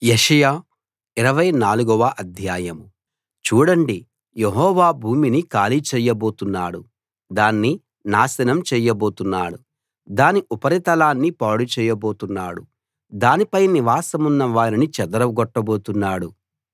యెషయా 24వ అధ్యాయం. చూడండి, యెహోవా భూమిని ఖాళీ చెయ్యబోతున్నాడు, దాన్ని నాశనం చెయ్యబోతున్నాడు, దాని ఉపరితలాన్ని పాడు చేయబోతున్నాడు, దానిపై నివాసమున్న వారిని చెదరగొట్టబోతున్నాడు.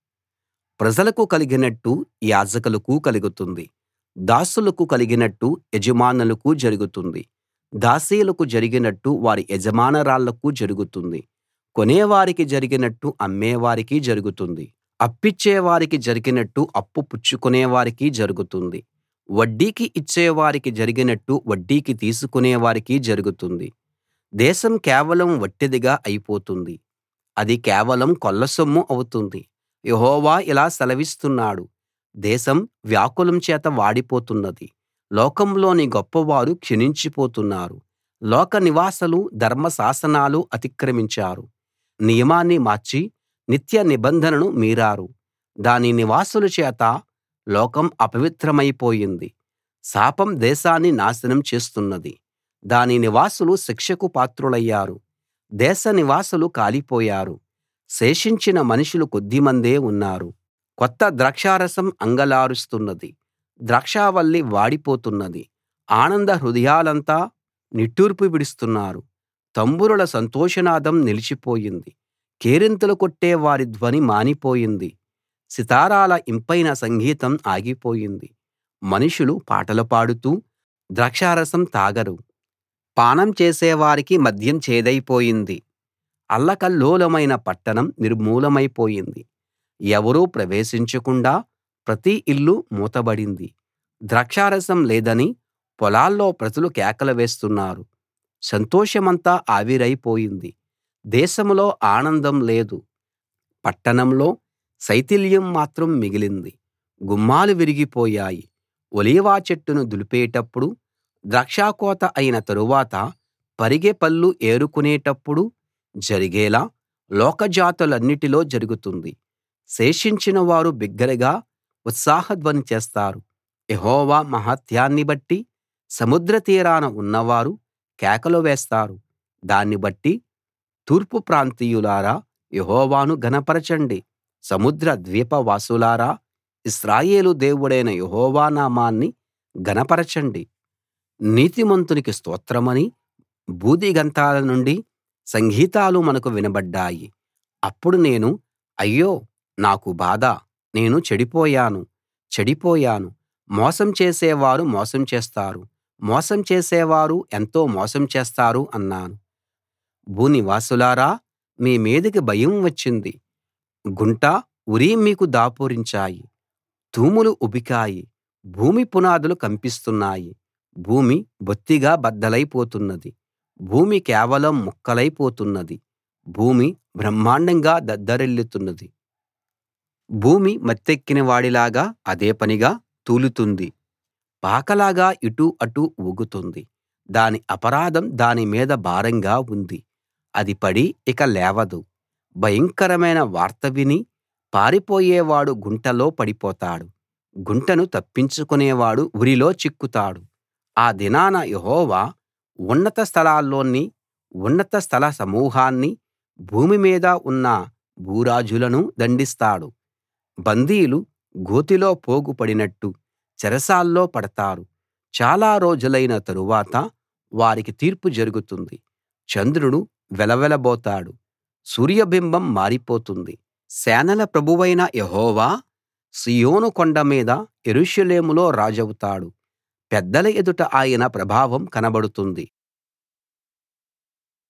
ప్రజలకు కలిగినట్టు యాజకులకు కలుగుతుంది, దాసులకు కలిగినట్టు యజమానులకు జరుగుతుంది, దాసీలకు జరిగినట్టు వారి యజమానురాళ్లకు జరుగుతుంది, కొనేవారికి జరిగినట్టు అమ్మేవారికి జరుగుతుంది, అప్పిచ్చేవారికి జరిగినట్టు అప్పు పుచ్చుకునేవారికి జరుగుతుంది, వడ్డీకి ఇచ్చేవారికి జరిగినట్టు వడ్డీకి తీసుకునేవారికి జరుగుతుంది. దేశం కేవలం వట్టిదిగా అయిపోతుంది, అది కేవలం కొల్లసొమ్ము అవుతుంది. యెహోవా ఇలా సెలవిస్తున్నాడు, దేశం వ్యాకులం చేత వాడిపోతున్నది, లోకంలోని గొప్పవారు క్షీణించిపోతున్నారు. లోక నివాసులు ధర్మశాసనాలు అతిక్రమించారు, నియమాన్ని మార్చి నిత్య నిబంధనను మీరారు. దాని నివాసుల చేత లోకం అపవిత్రమైపోయింది, శాపం దేశాన్ని నాశనం చేస్తున్నది. దాని నివాసులు శిక్షకు పాత్రులయ్యారు, దేశ నివాసులు కాలిపోయారు, శేషించిన మనుషులు కొద్దిమందే ఉన్నారు. కొత్త ద్రాక్షారసం అంగలారుస్తున్నది, ద్రాక్షావల్లి వాడిపోతున్నది, ఆనంద హృదయులంతా నిట్టూర్పు విడుస్తున్నారు. తంబురల సంతోషనాదం నిలిచిపోయింది, కేరింతలు కొట్టే వారి ధ్వని మానిపోయింది, సితారాల ఇంపైన సంగీతం ఆగిపోయింది. మనుషులు పాటలు పాడుతూ ద్రాక్షారసం తాగరు, పానం చేసేవారికి మద్యం చేదైపోయింది. అల్లకల్లోలమైన పట్టణం నిర్మూలమైపోయింది, ఎవరూ ప్రవేశించకుండా ప్రతి ఇల్లు మూతబడింది. ద్రాక్షారసం లేదని పొలాల్లో ప్రజలు కేకలు వేస్తున్నారు, సంతోషమంతా ఆవిరైపోయింది. దేశంలో ఆనందం లేదు, పట్టణంలో శైథిల్యం మాత్రం మిగిలింది. గుమ్మాలు విరిగిపోయాయి, ఒలీవ చెట్టును దులిపేటప్పుడు, ద్రాక్షకోత అయిన తరువాత పరిగె పళ్ళు ఏరుకునేటప్పుడు జరిగేలా లోకజాతులన్నిటిలో జరుగుతుంది. శేషించిన వారు బిగ్గరగా ఉత్సాహధ్వని చేస్తారు. యెహోవా మహాత్యాన్ని బట్టి సముద్ర తీరాన ఉన్నవారు కేకలు వేస్తారు. దాన్ని బట్టి తూర్పు ప్రాంతీయులారా, యెహోవాను ఘనపరచండి. సముద్ర ద్వీపవాసులారా, ఇశ్రాయేలు దేవుడైన యెహోవా నామాన్ని ఘనపరచండి. నీతిమంతునికి స్తోత్రమని భూదిగంతాల నుండి సంగీతాలు మనకు వినబడ్డాయి. అప్పుడు నేను, అయ్యో నాకు బాధ, నేను చెడిపోయాను, చెడిపోయాను, మోసం చేసేవారు మోసం చేస్తారు, మోసం చేసేవారు ఎంతో మోసం చేస్తారు అన్నాను. భూనివాసులారా, మీ మీదికి భయం వచ్చింది. గుంట ఉరి మీకు దాపురించాయి, తూములు ఉబికాయి, భూమి పునాదులు కంపిస్తున్నాయి. భూమి బొత్తిగా బద్దలైపోతున్నది, భూమి కేవలం ముక్కలైపోతున్నది, భూమి బ్రహ్మాండంగా దద్దరిల్లుతున్నది. భూమి మత్తెక్కిన వాడిలాగా అదే పనిగా తూలుతుంది, పాకలాగా ఇటు అటు ఊగుతుంది. దాని అపరాధం దాని మీద భారంగా ఉంది, అది పడి ఇక లేవదు. భయంకరమైన వార్త విని పారిపోయేవాడు గుంటలో పడిపోతాడు, గుంటను తప్పించుకునేవాడు ఉరిలో చిక్కుతాడు. ఆ దినాన యెహోవా ఉన్నత స్థలాల్లోని ఉన్నత స్థల సమూహాన్ని, భూమి మీద ఉన్న భూరాజులను దండిస్తాడు. బందీలు గోతిలో పోగు పడినట్టు చెరసాల్లో పడతారు. చాలా రోజులైన తరువాత వారికి తీర్పు జరుగుతుంది. చంద్రుడు వెలవెలబోతాడు, సూర్యబింబం మారిపోతుంది. సేనల ప్రభువైన యెహోవా సీయోను కొండ మీద యెరూషలేములో రాజవుతాడు. పెద్దల ఎదుట ఆయన ప్రభావం కనబడుతుంది.